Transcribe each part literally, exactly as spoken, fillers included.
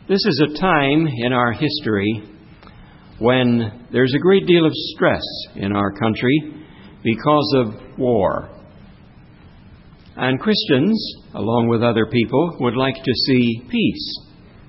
This is a time in our history when there's a great deal of stress in our country because of war. And Christians, along with other people, would like to see peace.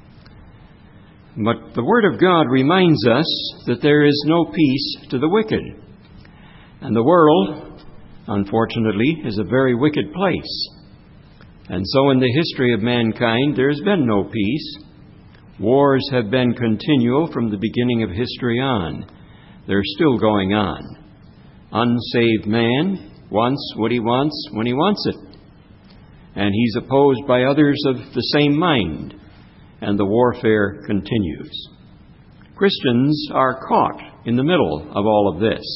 But the Word of God reminds us that there is no peace to the wicked. And the world, unfortunately, is a very wicked place. And so in the history of mankind, there has been no peace. Wars have been continual from the beginning of history on. They're still going on. Unsaved man wants what he wants when he wants it. And he's opposed by others of the same mind. And the warfare continues. Christians are caught in the middle of all of this.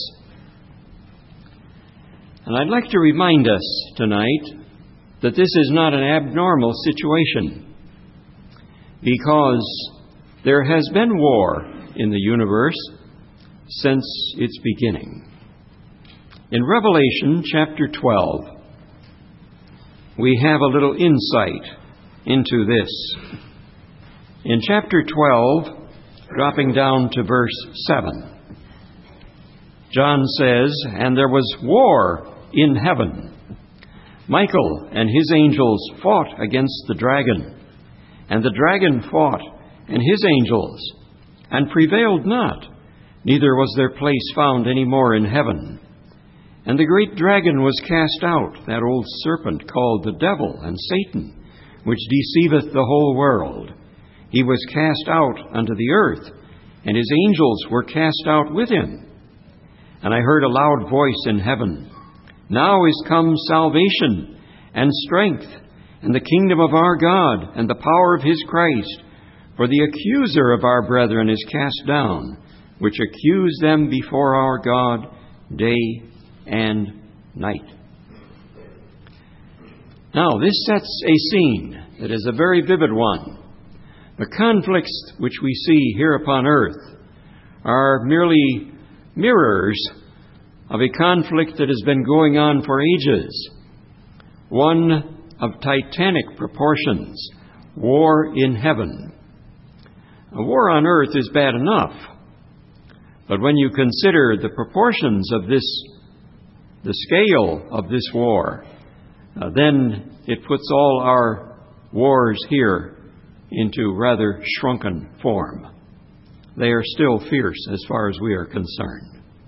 And I'd like to remind us tonight that this is not an abnormal situation, because there has been war in the universe since its beginning. In Revelation chapter twelve, we have a little insight into this. In chapter twelve, dropping down to verse seven, John says, "And there was war in heaven. Michael and his angels fought against the dragon. And the dragon fought and his angels, and prevailed not, neither was their place found any more in heaven. And the great dragon was cast out, that old serpent called the devil and Satan, which deceiveth the whole world. He was cast out unto the earth, and his angels were cast out with him. And I heard a loud voice in heaven, Now is come salvation and strength, and the kingdom of our God, and the power of his Christ. For the accuser of our brethren is cast down, which accused them before our God day and night." Now, this sets a scene that is a very vivid one. The conflicts which we see here upon earth are merely mirrors of a conflict that has been going on for ages. One of titanic proportions, war in heaven. A war on earth is bad enough, but when you consider the proportions of this, the scale of this war, uh, then it puts all our wars here into rather shrunken form. They are still fierce as far as we are concerned.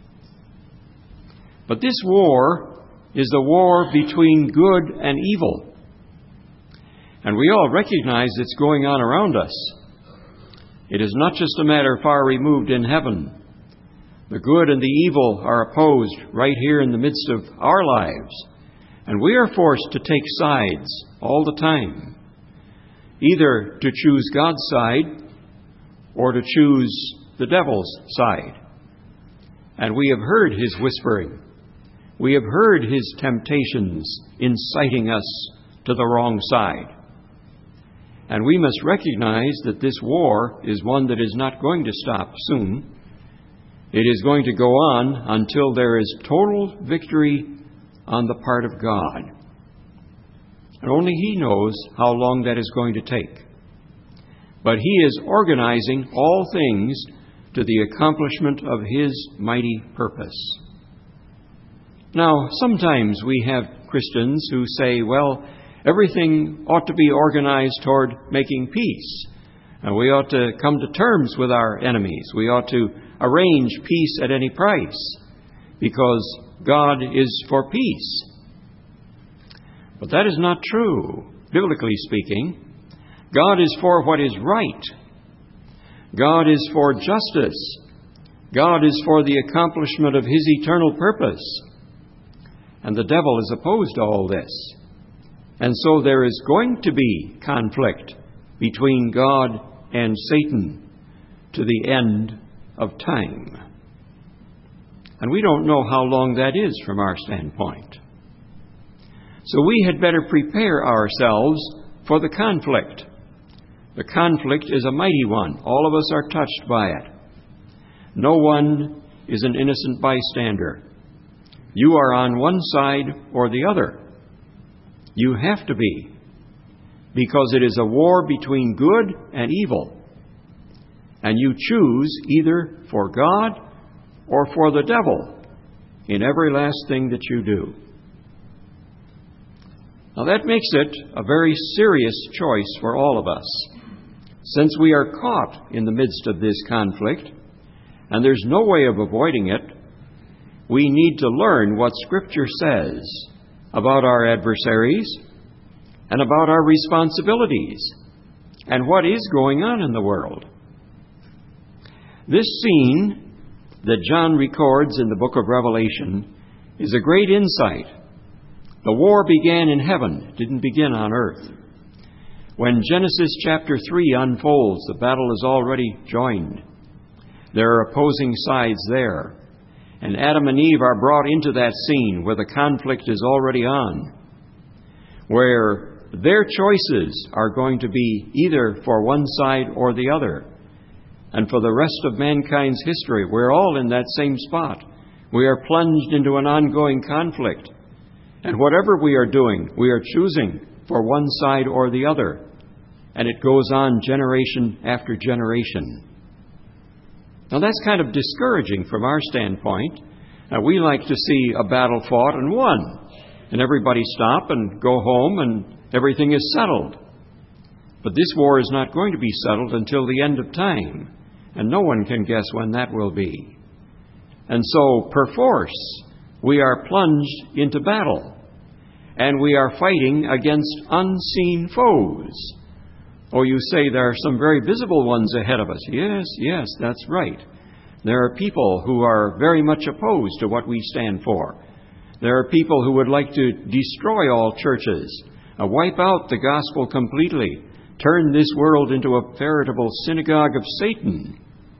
But this war is a war between good and evil. And we all recognize it's going on around us. It is not just a matter far removed in heaven. The good and the evil are opposed right here in the midst of our lives. And we are forced to take sides all the time, either to choose God's side or to choose the devil's side. And we have heard his whispering. We have heard his temptations inciting us to the wrong side. And we must recognize that this war is one that is not going to stop soon. It is going to go on until there is total victory on the part of God. And only He knows how long that is going to take. But He is organizing all things to the accomplishment of His mighty purpose. Now, sometimes we have Christians who say, well, everything ought to be organized toward making peace. And we ought to come to terms with our enemies. We ought to arrange peace at any price because God is for peace. But that is not true, biblically speaking. God is for what is right. God is for justice. God is for the accomplishment of His eternal purpose. And the devil is opposed to all this. And so there is going to be conflict between God and Satan to the end of time. And we don't know how long that is from our standpoint. So we had better prepare ourselves for the conflict. The conflict is a mighty one. All of us are touched by it. No one is an innocent bystander. You are on one side or the other. You have to be, because it is a war between good and evil. and you choose either for God or for the devil in every last thing that you do. Now that makes it a very serious choice for all of us, since we are caught in the midst of this conflict, and there's no way of avoiding it. We need to learn what Scripture says about our adversaries and about our responsibilities and what is going on in the world. This scene that John records in the book of Revelation is a great insight. The war began in heaven, it didn't begin on earth. When Genesis chapter three unfolds, the battle is already joined. There are opposing sides there. And Adam and Eve are brought into that scene where the conflict is already on, where their choices are going to be either for one side or the other. And for the rest of mankind's history, we're all in that same spot. We are plunged into an ongoing conflict. And whatever we are doing, we are choosing for one side or the other. And it goes on generation after generation. Now that's kind of discouraging from our standpoint. Uh, we like to see a battle fought and won, and everybody stop and go home and everything is settled. But this war is not going to be settled until the end of time, and no one can guess when that will be. And so, perforce, we are plunged into battle, and we are fighting against unseen foes. Oh, you say there are some very visible ones ahead of us. Yes, yes, that's right. There are people who are very much opposed to what we stand for. There are people who would like to destroy all churches, uh, wipe out the gospel completely, turn this world into a veritable synagogue of Satan.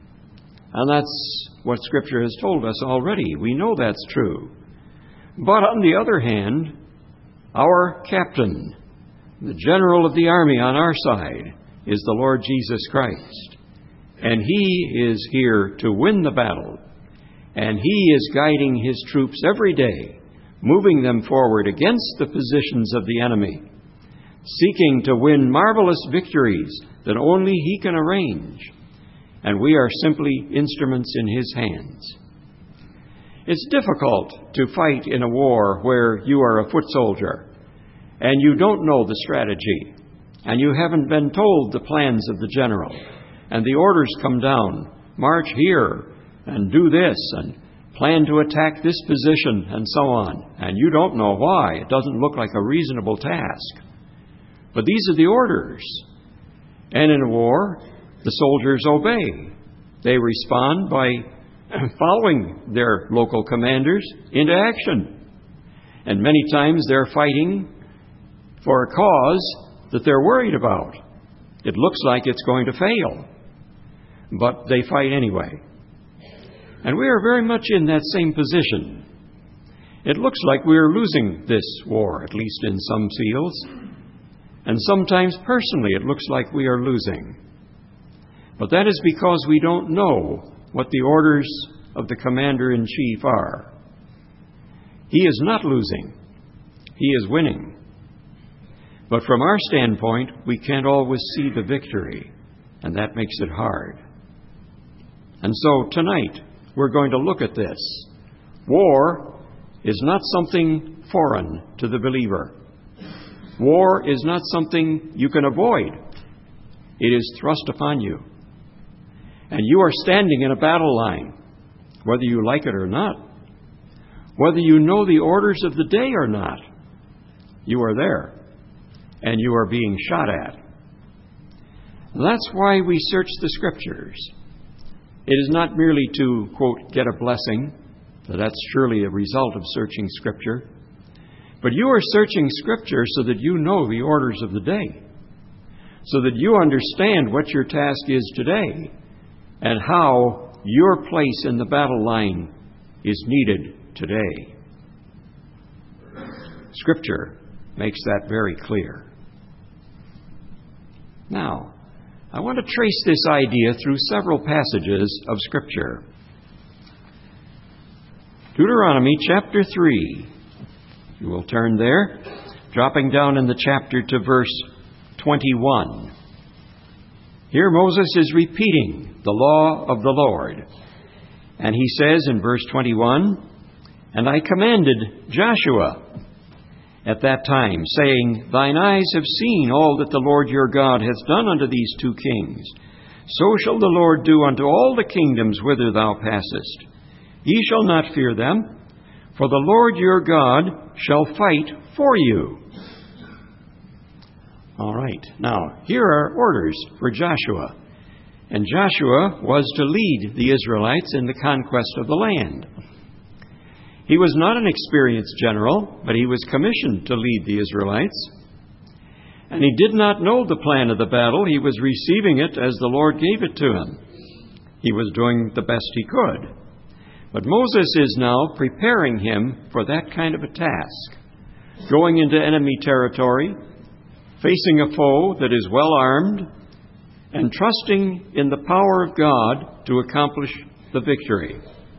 And that's what Scripture has told us already. We know that's true. But on the other hand, our captain, the general of the army on our side, is the Lord Jesus Christ. And He is here to win the battle. And He is guiding His troops every day, moving them forward against the positions of the enemy, seeking to win marvelous victories that only He can arrange. And we are simply instruments in His hands. It's difficult to fight in a war where you are a foot soldier and you don't know the strategy, and you haven't been told the plans of the general, and the orders come down, march here, and do this, and plan to attack this position, and so on. And you don't know why. It doesn't look like a reasonable task. But these are the orders. And in a war, the soldiers obey. They respond by following their local commanders into action. And many times they're fighting for a cause that they're worried about. It looks like it's going to fail, but they fight anyway. And we are very much in that same position. It looks like we are losing this war, at least in some fields. And sometimes personally it looks like we are losing. But that is because we don't know what the orders of the commander-in-chief are. He is not losing. He is winning. But from our standpoint, we can't always see the victory, and that makes it hard. And so tonight, we're going to look at this. War is not something foreign to the believer. War is not something you can avoid. It is thrust upon you. And you are standing in a battle line, whether you like it or not. Whether you know the orders of the day or not, you are there, and you are being shot at. That's why we search the Scriptures. It is not merely to, quote, get a blessing, for that's surely a result of searching Scripture. But you are searching Scripture so that you know the orders of the day, so that you understand what your task is today and how your place in the battle line is needed today. Scripture makes that very clear. Now, I want to trace this idea through several passages of Scripture. Deuteronomy chapter three. You will turn there, dropping down in the chapter to verse twenty-one. Here Moses is repeating the law of the Lord. And he says in verse twenty-one, "And I commanded Joshua at that time, saying, Thine eyes have seen all that the Lord your God hath done unto these two kings. So shall the Lord do unto all the kingdoms whither thou passest. Ye shall not fear them, for the Lord your God shall fight for you." All right, now here are orders for Joshua. And Joshua was to lead the Israelites in the conquest of the land. He was not an experienced general, but he was commissioned to lead the Israelites. And he did not know the plan of the battle. He was receiving it as the Lord gave it to him. He was doing the best he could. But Moses is now preparing him for that kind of a task, going into enemy territory, facing a foe that is well armed, and trusting in the power of God to accomplish the victory.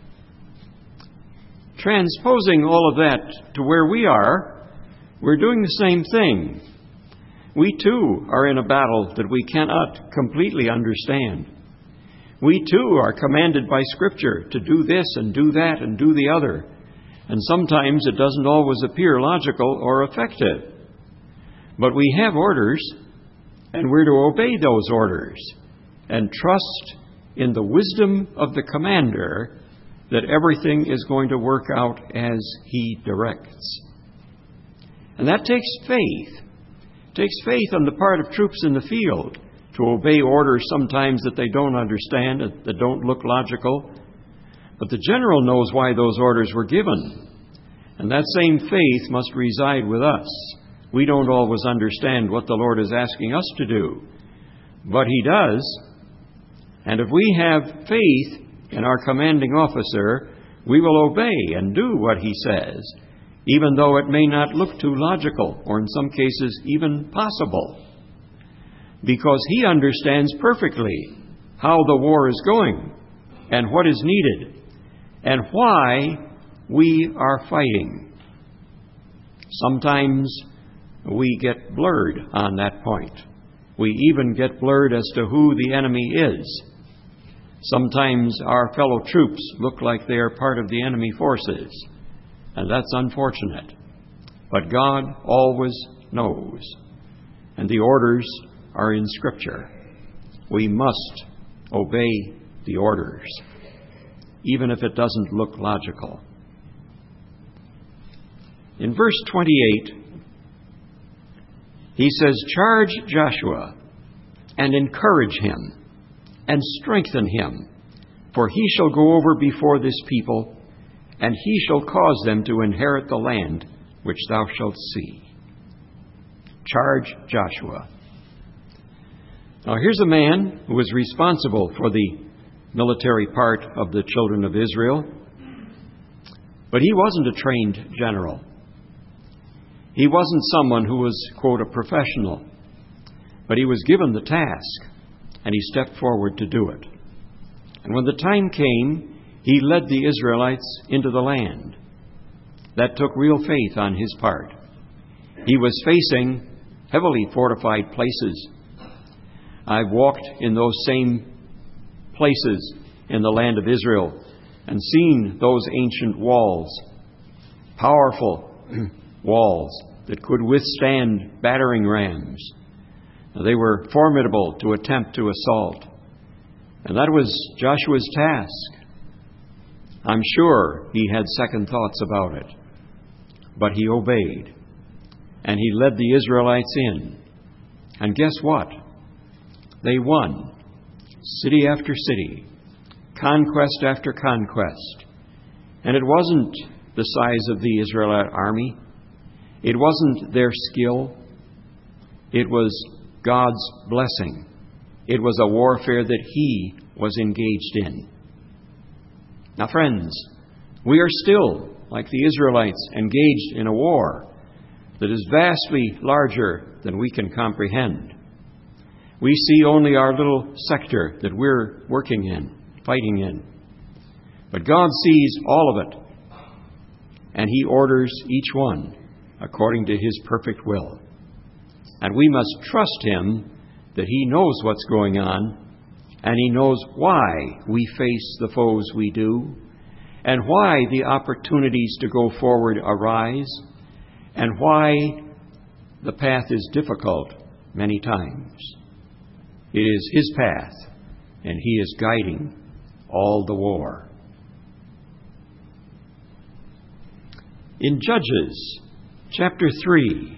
Transposing all of that to where we are, we're doing the same thing. We too are in a battle that we cannot completely understand. We too are commanded by Scripture to do this and do that and do the other. And sometimes it doesn't always appear logical or effective. But we have orders, and we're to obey those orders and trust in the wisdom of the commander that everything is going to work out as he directs. And that takes faith. It takes faith on the part of troops in the field to obey orders sometimes that they don't understand, that don't look logical. But the general knows why those orders were given. And that same faith must reside with us. We don't always understand what the Lord is asking us to do, but He does. And if we have faith in our commanding officer, we will obey and do what he says, even though it may not look too logical or in some cases even possible, because he understands perfectly how the war is going and what is needed and why we are fighting. Sometimes we get blurred on that point. We even get blurred as to who the enemy is. Sometimes our fellow troops look like they are part of the enemy forces, and that's unfortunate. But God always knows, and the orders are in Scripture. We must obey the orders, even if it doesn't look logical. In verse twenty-eight, he says, "Charge Joshua and encourage him and strengthen him, for he shall go over before this people, and he shall cause them to inherit the land which thou shalt see." Charge Joshua. Now here's a man who was responsible for the military part of the children of Israel, but he wasn't a trained general. He wasn't someone who was, quote, a professional, but he was given the task, and he stepped forward to do it. And when the time came, he led the Israelites into the land. That took real faith on his part. He was facing heavily fortified places. I've walked in those same places in the land of Israel and seen those ancient walls, powerful walls that could withstand battering rams. They were formidable to attempt to assault. And that was Joshua's task. I'm sure he had second thoughts about it, but he obeyed. And he led the Israelites in. And guess what? They won. City after city. Conquest after conquest. And it wasn't the size of the Israelite army. It wasn't their skill. It was God's blessing. It was a warfare that He was engaged in. Now, friends, we are still, like the Israelites, engaged in a war that is vastly larger than we can comprehend. We see only our little sector that we're working in, fighting in. But God sees all of it, and He orders each one according to His perfect will. And we must trust Him that He knows what's going on, and He knows why we face the foes we do, and why the opportunities to go forward arise, and why the path is difficult many times. It is His path, and He is guiding all the war. In Judges chapter three,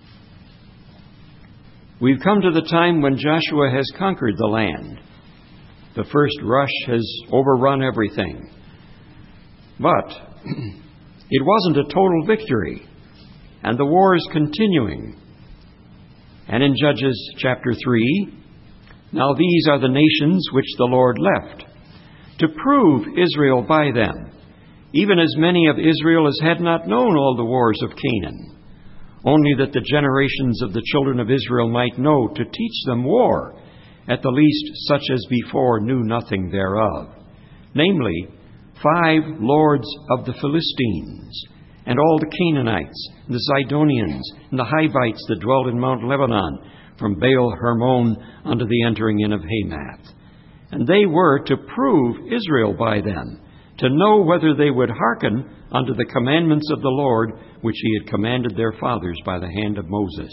we've come to the time when Joshua has conquered the land. The first rush has overrun everything. But it wasn't a total victory, and the war is continuing. And in Judges chapter three, now these are the nations which the Lord left, to prove Israel by them, even as many of Israel as had not known all the wars of Canaan, only that the generations of the children of Israel might know to teach them war, at the least such as before knew nothing thereof, namely, five lords of the Philistines, and all the Canaanites, and the Zidonians, and the Hivites that dwelt in Mount Lebanon, from Baal Hermon unto the entering in of Hamath. And they were to prove Israel by them, to know whether they would hearken unto the commandments of the Lord, which He had commanded their fathers by the hand of Moses.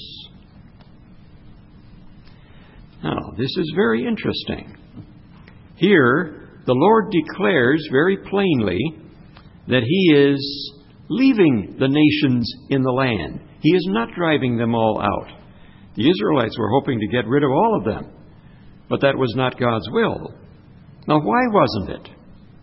Now, this is very interesting. Here, the Lord declares very plainly that He is leaving the nations in the land. He is not driving them all out. The Israelites were hoping to get rid of all of them, but that was not God's will. Now, why wasn't it?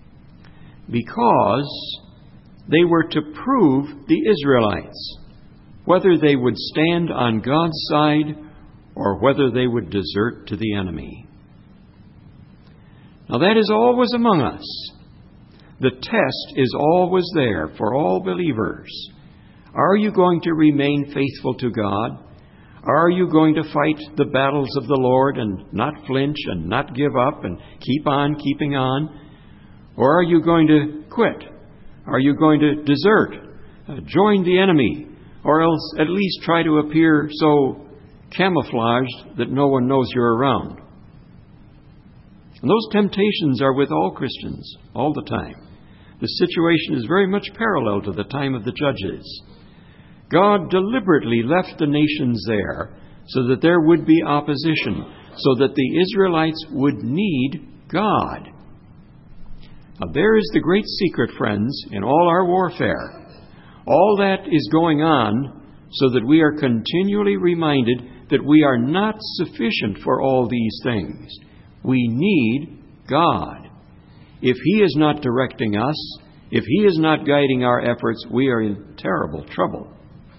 Because they were to prove the Israelites whether they would stand on God's side or whether they would desert to the enemy. Now, that is always among us. The test is always there for all believers. Are you going to remain faithful to God? Are you going to fight the battles of the Lord and not flinch and not give up and keep on keeping on? Or are you going to quit? Are you going to desert, uh, join the enemy, or else at least try to appear so camouflaged that no one knows you're around? And those temptations are with all Christians all the time. The situation is very much parallel to the time of the Judges. God deliberately left the nations there so that there would be opposition, so that the Israelites would need God. Now, there is the great secret, friends, in all our warfare. All that is going on so that we are continually reminded that we are not sufficient for all these things. We need God. If He is not directing us, if He is not guiding our efforts, we are in terrible trouble.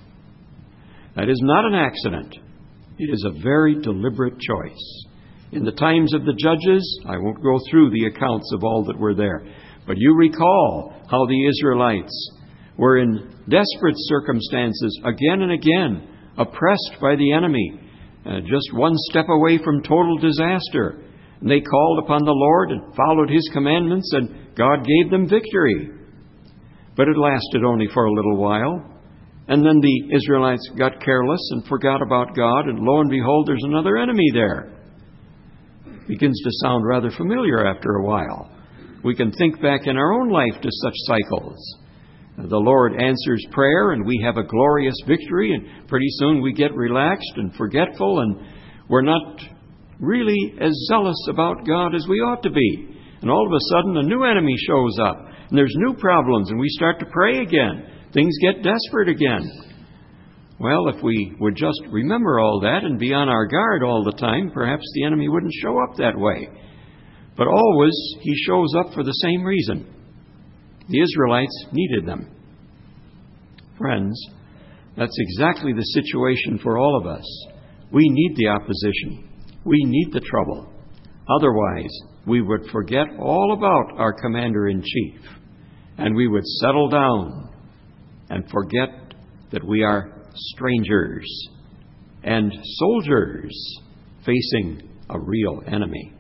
That is not an accident. It is a very deliberate choice. In the times of the Judges, I won't go through the accounts of all that were there, but you recall how the Israelites were in desperate circumstances again and again, oppressed by the enemy, uh, just one step away from total disaster. And they called upon the Lord and followed His commandments, and God gave them victory. But it lasted only for a little while. And then the Israelites got careless and forgot about God, and lo and behold, there's another enemy there. It begins to sound rather familiar after a while. We can think back in our own life to such cycles. The Lord answers prayer, and we have a glorious victory, and pretty soon we get relaxed and forgetful, and we're not really as zealous about God as we ought to be. And all of a sudden, a new enemy shows up, and there's new problems, and we start to pray again. Things get desperate again. Well, if we would just remember all that and be on our guard all the time, perhaps the enemy wouldn't show up that way. But always, he shows up for the same reason. The Israelites needed them. Friends, that's exactly the situation for all of us. We need the opposition. We need the trouble. Otherwise, we would forget all about our commander-in-chief, and we would settle down and forget that we are strangers and soldiers facing a real enemy.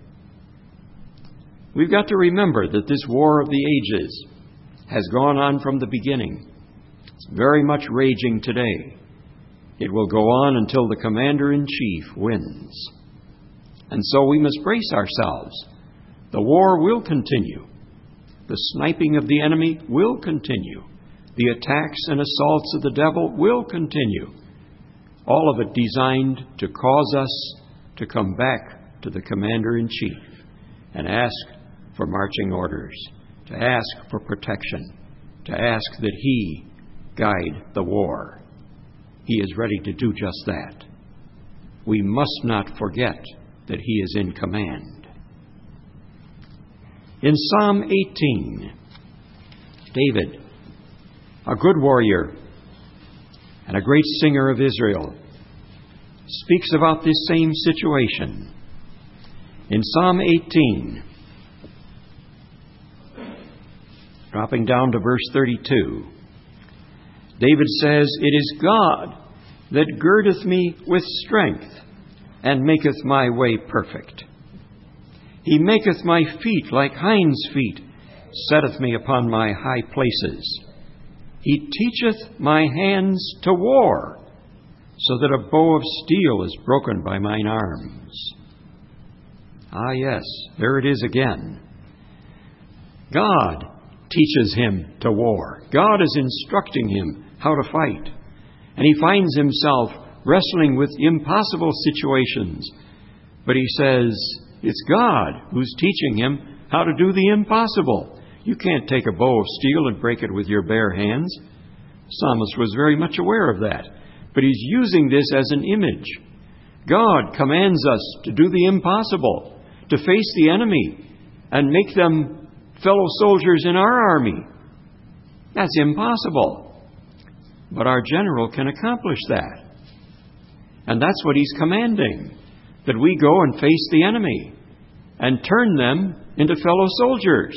We've got to remember that this war of the ages has gone on from the beginning. It's very much raging today. It will go on until the commander-in-chief wins. And so we must brace ourselves. The war will continue. The sniping of the enemy will continue. The attacks and assaults of the devil will continue. All of it designed to cause us to come back to the Commander-in-Chief and ask for marching orders, to ask for protection, to ask that He guide the war. He is ready to do just that. We must not forget that He is in command. In Psalm eighteen, David, a good warrior and a great singer of Israel, speaks about this same situation. In Psalm eighteen, dropping down to verse thirty-two, David says, "It is God that girdeth me with strength, and maketh my way perfect. He maketh my feet like hinds' feet, setteth me upon my high places. He teacheth my hands to war, so that a bow of steel is broken by mine arms." Ah, yes, there it is again. God teaches him to war. God is instructing him how to fight. And he finds himself wrestling with impossible situations. But he says, it's God who's teaching him how to do the impossible. You can't take a bow of steel and break it with your bare hands. The psalmist was very much aware of that. But he's using this as an image. God commands us to do the impossible, to face the enemy and make them fellow soldiers in our army. That's impossible. But our general can accomplish that. And that's what he's commanding, that we go and face the enemy and turn them into fellow soldiers.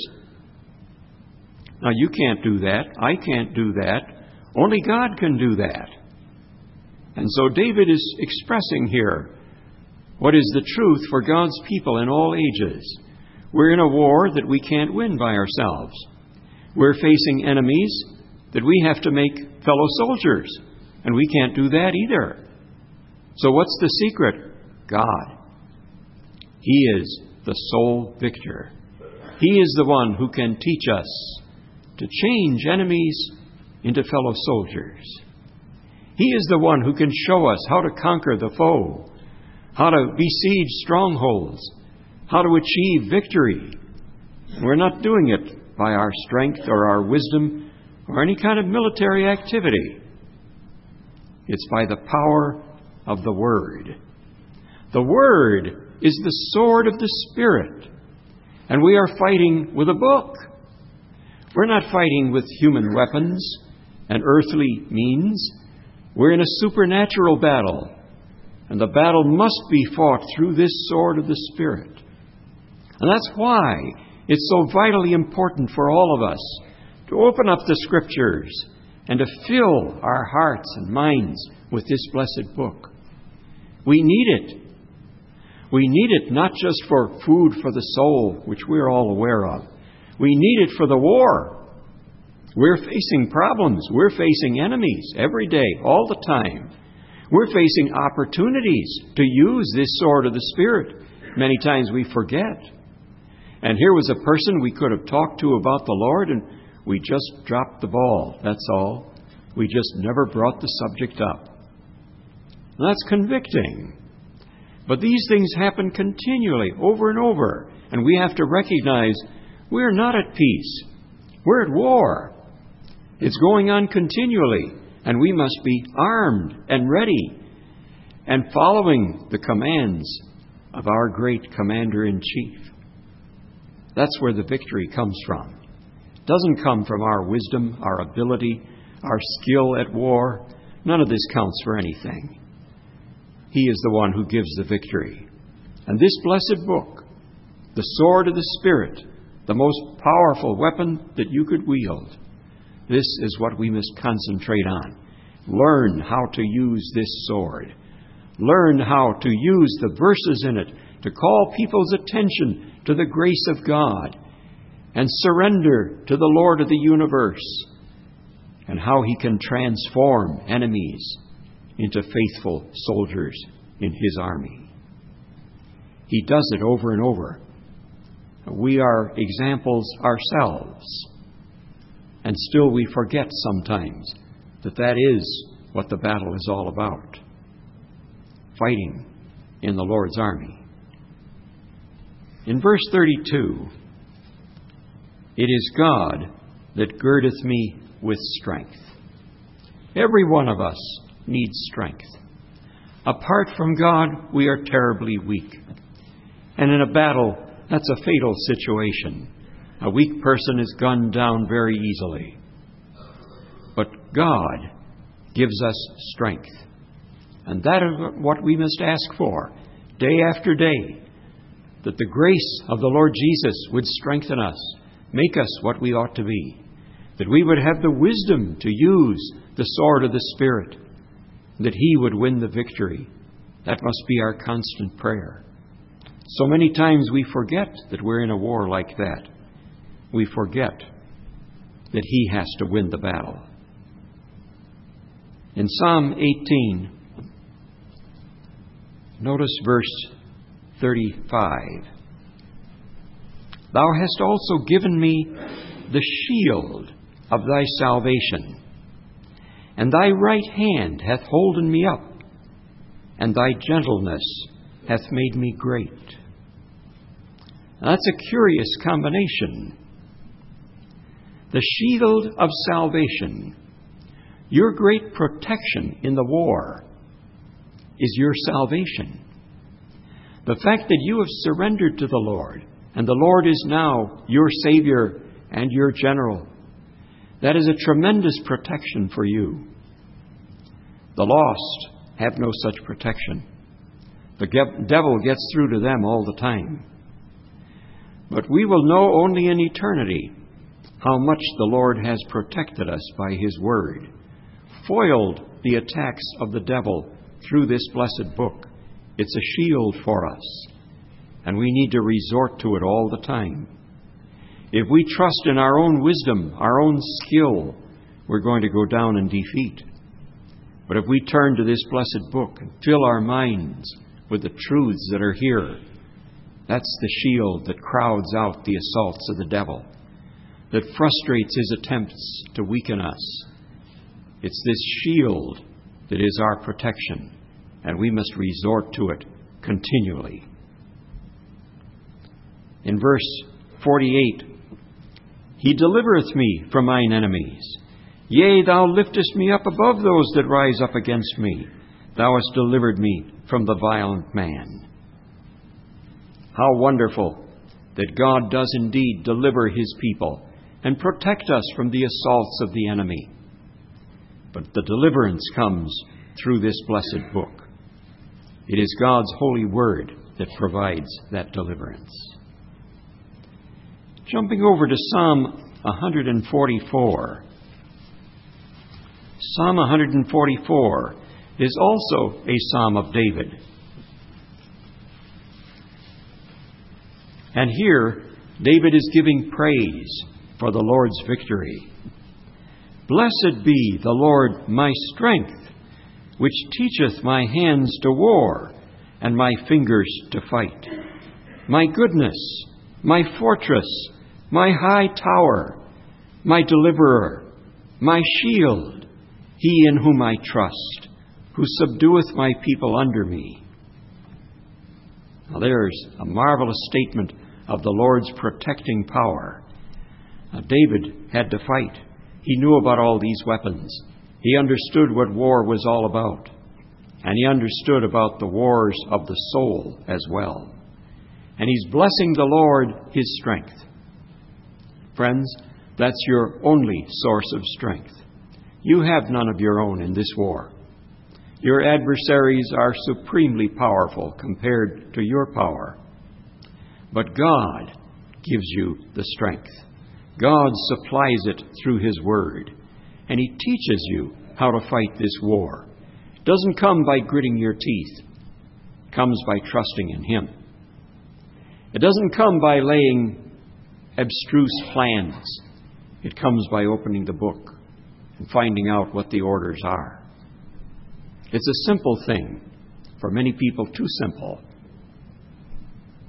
Now, you can't do that. I can't do that. Only God can do that. And so David is expressing here what is the truth for God's people in all ages. We're in a war that we can't win by ourselves. We're facing enemies that we have to make fellow soldiers, and we can't do that either. So what's the secret? God. He is the sole victor. He is the one who can teach us to change enemies into fellow soldiers. He is the one who can show us how to conquer the foe, how to besiege strongholds, how to achieve victory. We're not doing it by our strength or our wisdom or any kind of military activity. It's by the power of the Word. The Word is the sword of the Spirit, and we are fighting with a book. We're not fighting with human weapons and earthly means. We're in a supernatural battle, and the battle must be fought through this sword of the Spirit. And that's why it's so vitally important for all of us to open up the Scriptures and to fill our hearts and minds with this blessed book. We need it. We need it not just for food for the soul, which we're all aware of. We need it for the war. We're facing problems. We're facing enemies every day, all the time. We're facing opportunities to use this sword of the Spirit. Many times we forget. And here was a person we could have talked to about the Lord, and we just dropped the ball. That's all. We just never brought the subject up. And that's convicting. But these things happen continually, over and over. And we have to recognize we're not at peace. We're at war. It's going on continually. And we must be armed and ready and following the commands of our great Commander-in-Chief. That's where the victory comes from. It doesn't come from our wisdom, our ability, our skill at war. None of this counts for anything. He is the one who gives the victory. And this blessed book, the sword of the Spirit, the most powerful weapon that you could wield, this is what we must concentrate on. Learn how to use this sword. Learn how to use the verses in it to call people's attention to the grace of God and surrender to the Lord of the universe and how He can transform enemies into faithful soldiers in His army. He does it over and over. We are examples ourselves. And still we forget sometimes that that is what the battle is all about. Fighting in the Lord's army. In verse thirty-two, it is God that girdeth me with strength. Every one of us needs strength. Apart from God, we are terribly weak. And in a battle, that's a fatal situation. A weak person is gunned down very easily. But God gives us strength. And that is what we must ask for, day after day, that the grace of the Lord Jesus would strengthen us, make us what we ought to be, that we would have the wisdom to use the sword of the Spirit, that He would win the victory. That must be our constant prayer. So many times we forget that we're in a war like that. We forget that He has to win the battle. In Psalm eighteen, notice verse thirty-five. Thou hast also given me the shield of thy salvation, and thy right hand hath holden me up, and thy gentleness hath made me great. Now, that's a curious combination. The shield of salvation, your great protection in the war, is your salvation. The fact that you have surrendered to the Lord, and the Lord is now your Savior and your general, that is a tremendous protection for you. The lost have no such protection. The devil gets through to them all the time. But we will know only in eternity how much the Lord has protected us by His Word, foiled the attacks of the devil through this blessed book. It's a shield for us, and we need to resort to it all the time. If we trust in our own wisdom, our own skill, we're going to go down in defeat. But if we turn to this blessed book and fill our minds with the truths that are here, that's the shield that crowds out the assaults of the devil, that frustrates his attempts to weaken us. It's this shield that is our protection, and we must resort to it continually. In verse forty-eight, He delivereth me from mine enemies. Yea, thou liftest me up above those that rise up against me. Thou hast delivered me from the violent man. How wonderful that God does indeed deliver His people and protect us from the assaults of the enemy. But the deliverance comes through this blessed book. It is God's holy word that provides that deliverance. Jumping over to Psalm one forty-four. Psalm one forty-four is also a psalm of David. And here, David is giving praise for the Lord's victory. Blessed be the Lord my strength, which teacheth my hands to war, and my fingers to fight. My goodness, my fortress, my high tower, my deliverer, my shield, He in whom I trust, who subdueth my people under me. Now there's a marvelous statement of the Lord's protecting power. Now, David had to fight. He knew about all these weapons. He understood what war was all about. And he understood about the wars of the soul as well. And he's blessing the Lord His strength. Friends, that's your only source of strength. You have none of your own in this war. Your adversaries are supremely powerful compared to your power. But God gives you the strength. God supplies it through His Word. And He teaches you how to fight this war. It doesn't come by gritting your teeth. It comes by trusting in Him. It doesn't come by laying abstruse plans. It comes by opening the book and finding out what the orders are. It's a simple thing. For many people, too simple.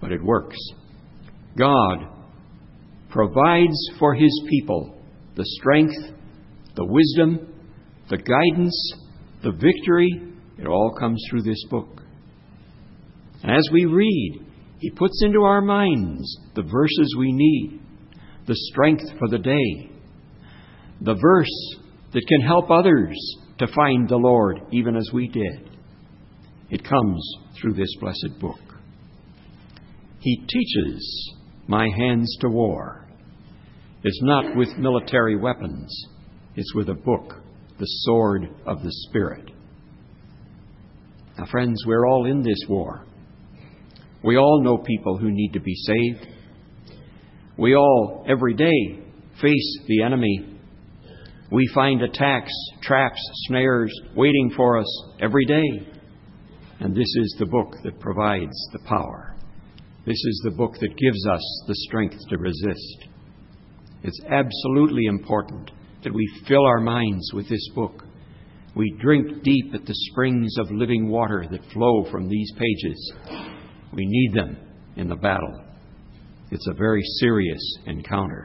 but it works. God provides for His people the strength, the wisdom, the guidance, the victory. It all comes through this book. And as we read, He puts into our minds the verses we need, the strength for the day, the verse that can help others to find the Lord even as we did. It comes through this blessed book. He teaches my hands to war. It's not with military weapons. It's with a book, the sword of the Spirit. Now, friends, we're all in this war. We all know people who need to be saved. We all, every day, face the enemy. We find attacks, traps, snares waiting for us every day. And this is the book that provides the power. This is the book that gives us the strength to resist. It's absolutely important that we fill our minds with this book. We drink deep at the springs of living water that flow from these pages. We need them in the battle. It's a very serious encounter.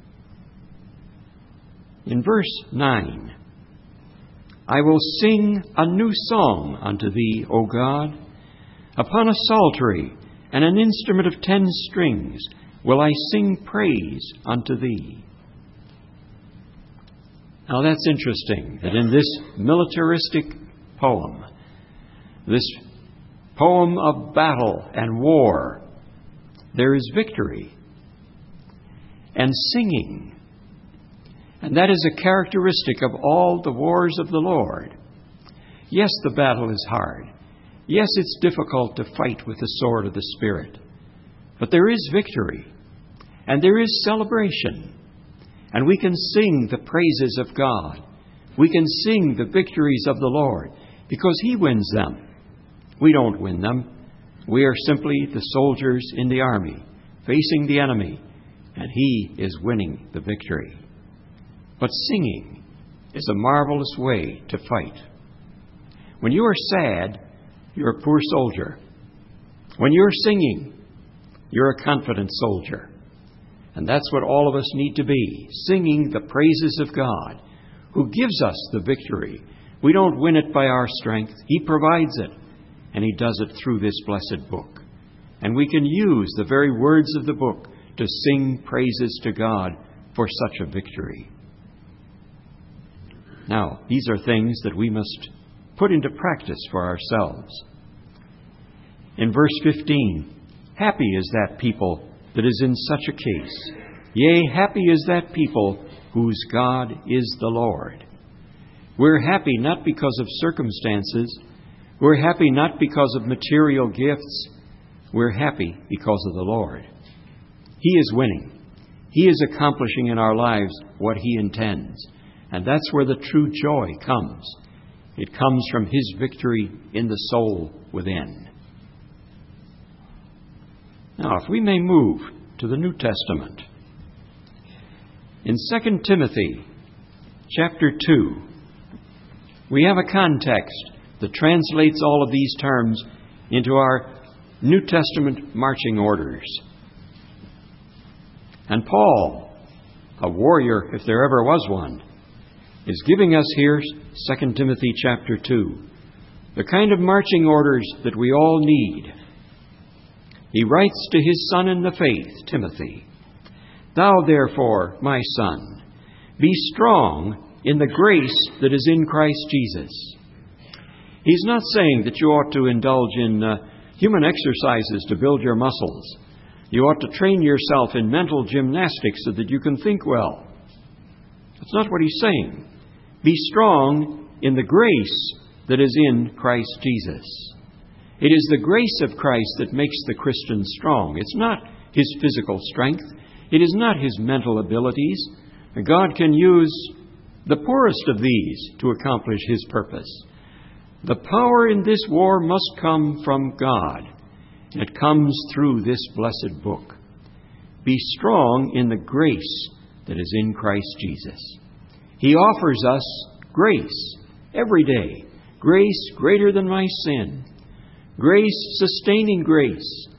In verse nine, I will sing a new song unto Thee, O God. Upon a psaltery and an instrument of ten strings will I sing praise unto Thee. Now that's interesting, that in this militaristic poem, this poem of battle and war, there is victory and singing. And that is a characteristic of all the wars of the Lord. Yes, the battle is hard. Yes, it's difficult to fight with the sword of the Spirit. But there is victory, and there is celebration. And we can sing the praises of God. We can sing the victories of the Lord, because He wins them. We don't win them. We are simply the soldiers in the army, facing the enemy, and He is winning the victory. But singing is a marvelous way to fight. When you are sad, you're a poor soldier. When you're singing, you're a confident soldier. And that's what all of us need to be, singing the praises of God, who gives us the victory. We don't win it by our strength. He provides it, and He does it through this blessed book. And we can use the very words of the book to sing praises to God for such a victory. Now, these are things that we must put into practice for ourselves. In verse fifteen, happy is that people that is in such a case. Yea, happy is that people whose God is the Lord. We're happy not because of circumstances. We're happy not because of material gifts. We're happy because of the Lord. He is winning. He is accomplishing in our lives what He intends. And that's where the true joy comes. It comes from His victory in the soul within. Now, if we may move to the New Testament. In Second Timothy chapter two, we have a context that translates all of these terms into our New Testament marching orders. And Paul, a warrior if there ever was one, is giving us here, Second Timothy chapter two, the kind of marching orders that we all need. He writes to his son in the faith, Timothy, Thou therefore, my son, be strong in the grace that is in Christ Jesus. He's not saying that you ought to indulge in uh, human exercises to build your muscles. You ought to train yourself in mental gymnastics so that you can think well. That's not what he's saying. Be strong in the grace that is in Christ Jesus. It is the grace of Christ that makes the Christian strong. It's not his physical strength. It is not his mental abilities. God can use the poorest of these to accomplish His purpose. The power in this war must come from God. It comes through this blessed book. Be strong in the grace that is in Christ Jesus. He offers us grace every day. Grace greater than my sin. Grace, sustaining grace.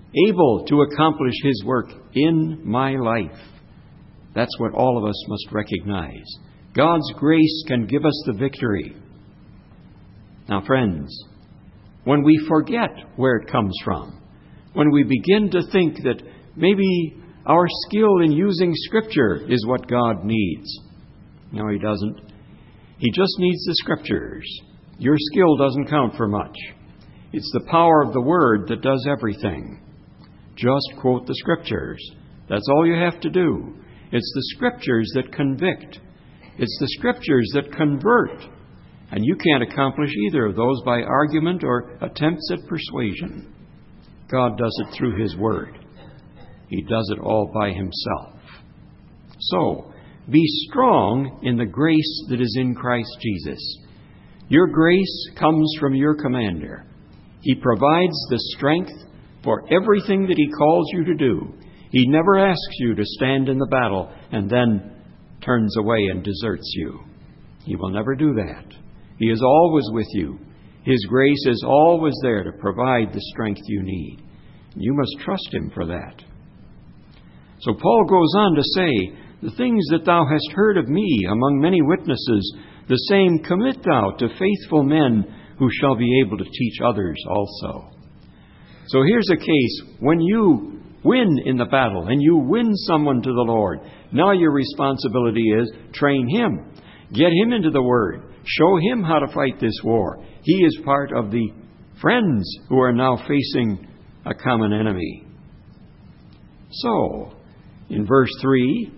able to accomplish His work in my life. That's what all of us must recognize. God's grace can give us the victory. Now, friends, when we forget where it comes from, when we begin to think that maybe our skill in using Scripture is what God needs. No, He doesn't. He just needs the Scriptures. Your skill doesn't count for much. It's the power of the Word that does everything. Just quote the Scriptures. That's all you have to do. It's the Scriptures that convict. It's the Scriptures that convert. And you can't accomplish either of those by argument or attempts at persuasion. God does it through His Word. He does it all by Himself. So, be strong in the grace that is in Christ Jesus. Your grace comes from your commander. He provides the strength for everything that He calls you to do. He never asks you to stand in the battle and then turns away and deserts you. He will never do that. He is always with you. His grace is always there to provide the strength you need. You must trust Him for that. So Paul goes on to say, the things that thou hast heard of me among many witnesses, the same commit thou to faithful men who shall be able to teach others also. So here's a case when you win in the battle and you win someone to the Lord. Now your responsibility is train him. Get him into the Word. Show him how to fight this war. He is part of the friends who are now facing a common enemy. So, in verse three,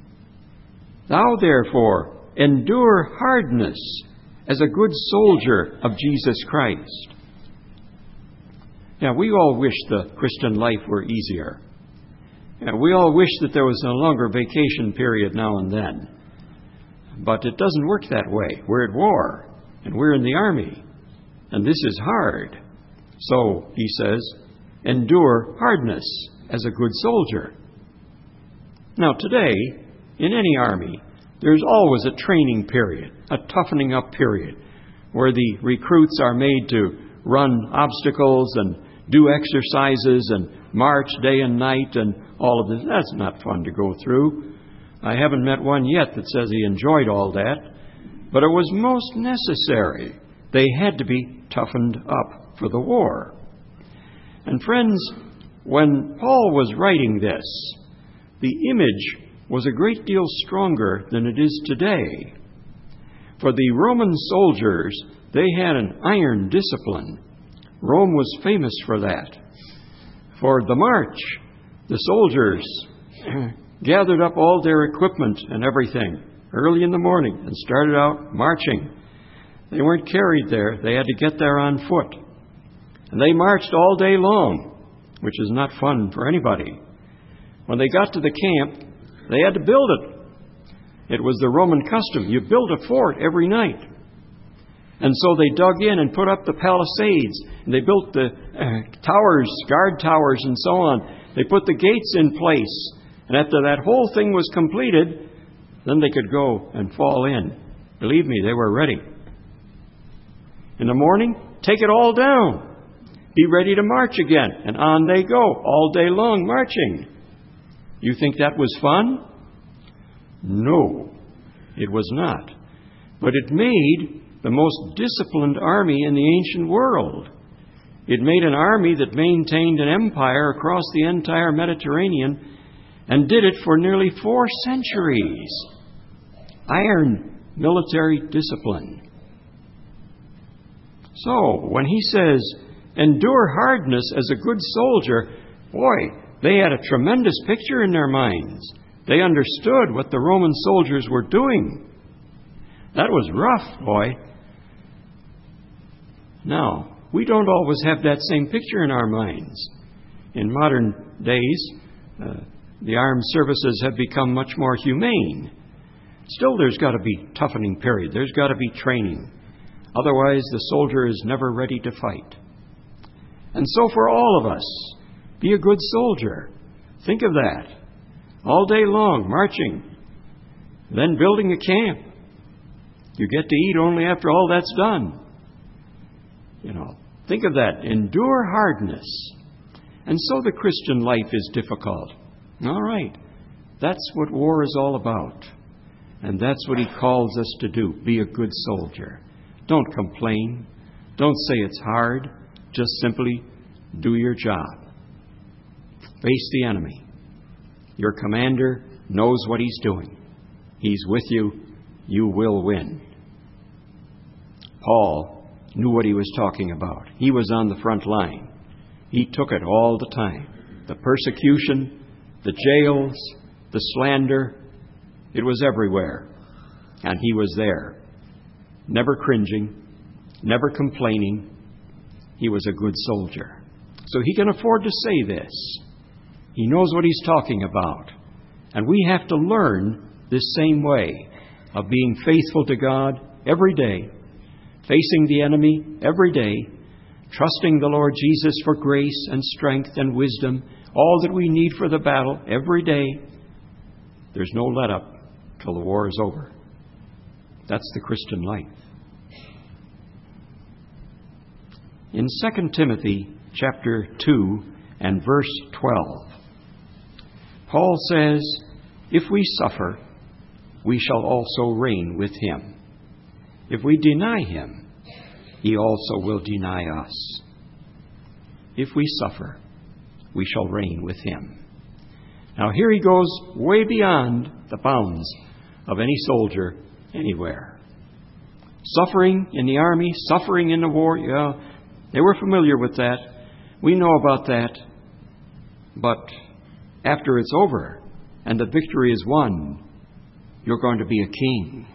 thou therefore endure hardness as a good soldier of Jesus Christ. Now, we all wish the Christian life were easier. Now, we all wish that there was a longer vacation period now and then. But it doesn't work that way. We're at war, and we're in the army, and this is hard. So, he says, endure hardness as a good soldier. Now, today, in any army, there's always a training period, a toughening up period, where the recruits are made to run obstacles and do exercises and march day and night and all of this. That's not fun to go through. I haven't met one yet that says he enjoyed all that, but it was most necessary. They had to be toughened up for the war. And friends, when Paul was writing this, the image was a great deal stronger than it is today. For the Roman soldiers, they had an iron discipline. Rome was famous for that. For the march, the soldiers gathered up all their equipment and everything early in the morning and started out marching. They weren't carried there. They had to get there on foot. And they marched all day long, which is not fun for anybody. When they got to the camp, they had to build it. It was the Roman custom. You build a fort every night. And so they dug in and put up the palisades. And they built the uh, towers, guard towers, and so on. They put the gates in place. And after that whole thing was completed, then they could go and fall in. Believe me, they were ready. In the morning, take it all down. Be ready to march again. And on they go, all day long marching. You think that was fun? No, it was not. But it made the most disciplined army in the ancient world. It made an army that maintained an empire across the entire Mediterranean and did it for nearly four centuries. Iron military discipline. So, when he says, endure hardness as a good soldier, boy, they had a tremendous picture in their minds. They understood what the Roman soldiers were doing. That was rough, boy. Now, we don't always have that same picture in our minds. In modern days, uh, the armed services have become much more humane. Still, there's got to be a toughening period. There's got to be training. Otherwise, the soldier is never ready to fight. And so for all of us, be a good soldier. Think of that. All day long, marching. Then building a camp. You get to eat only after all that's done. You know, think of that. Endure hardness And so the Christian life is difficult. All right. That's what war is all about. And that's what he calls us to do. Be a good soldier. Don't complain. Don't say it's hard. Just simply do your job. Face the enemy. Your commander knows what he's doing. He's with you. You will win. Paul knew what he was talking about. He was on the front line. He took it all the time. The persecution, the jails, the slander, it was everywhere. And he was there. Never cringing, never complaining. He was a good soldier. So he can afford to say this. He knows what he's talking about. And we have to learn this same way of being faithful to God every day, facing the enemy every day, trusting the Lord Jesus for grace and strength and wisdom, all that we need for the battle every day. There's no let up till the war is over. That's the Christian life. In Second Timothy chapter two and verse twelve, Paul says, "If we suffer, we shall also reign with him. If we deny him, he also will deny us. If we suffer, we shall reign with him." Now here he goes way beyond the bounds of any soldier anywhere. Suffering in the army, suffering in the war, yeah, they were familiar with that. We know about that. But after it's over and the victory is won, you're going to be a king.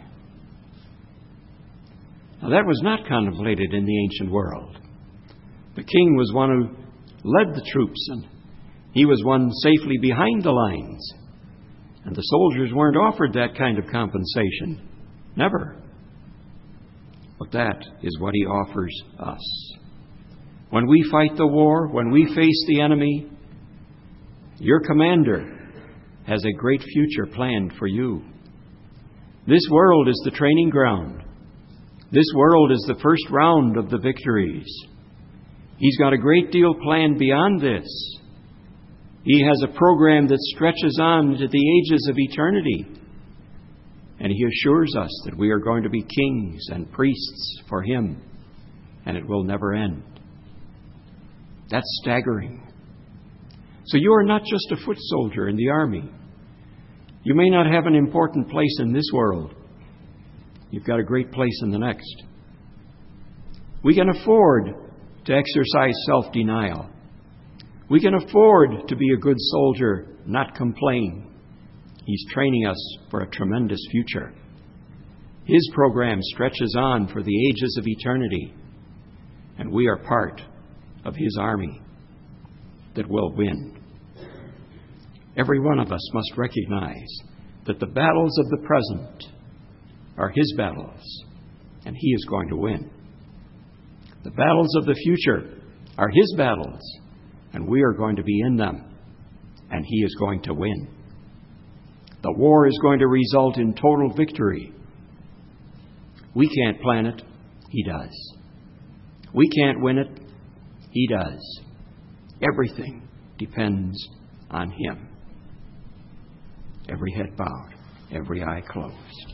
Now that was not contemplated in the ancient world. The king was one who led the troops, and he was one safely behind the lines. And the soldiers weren't offered that kind of compensation. Never. But that is what he offers us. When we fight the war, when we face the enemy, your commander has a great future planned for you. This world is the training ground. This world is the first round of the victories. He's got a great deal planned beyond this. He has a program that stretches on to the ages of eternity. And he assures us that we are going to be kings and priests for him, and it will never end. That's staggering. So you are not just a foot soldier in the army. You may not have an important place in this world. You've got a great place in the next. We can afford to exercise self-denial. We can afford to be a good soldier, not complain. He's training us for a tremendous future. His program stretches on for the ages of eternity, and we are part of his army that will win. Every one of us must recognize that the battles of the present are his battles, and he is going to win. The battles of the future are his battles, and we are going to be in them, and he is going to win. The war is going to result in total victory. We can't plan it. He does. We can't win it. He does. Everything depends on him. Every head bowed, every eye closed.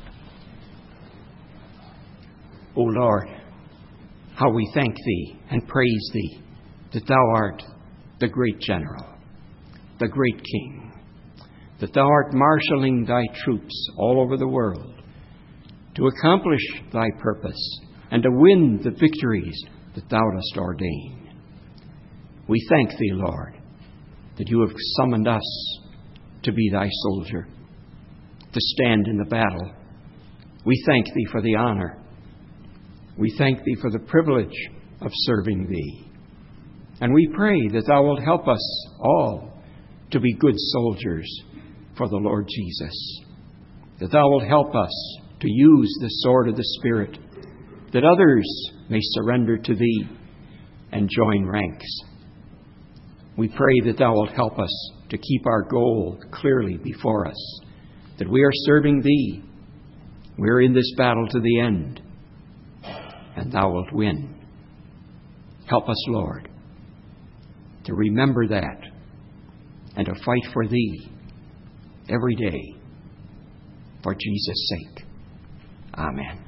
O Lord, how we thank thee and praise thee that thou art the great general, the great king, that thou art marshaling thy troops all over the world to accomplish thy purpose and to win the victories that thou dost ordain. We thank thee, Lord, that you have summoned us to be thy soldier, to stand in the battle. We thank thee for the honor. We thank thee for the privilege of serving thee. And we pray that thou wilt help us all to be good soldiers for the Lord Jesus, that thou wilt help us to use the sword of the Spirit, that others may surrender to thee and join ranks. We pray that thou wilt help us to keep our goal clearly before us, that we are serving thee. We are in this battle to the end, and thou wilt win. Help us, Lord. to remember that and to fight for Thee every day for Jesus' sake. Amen.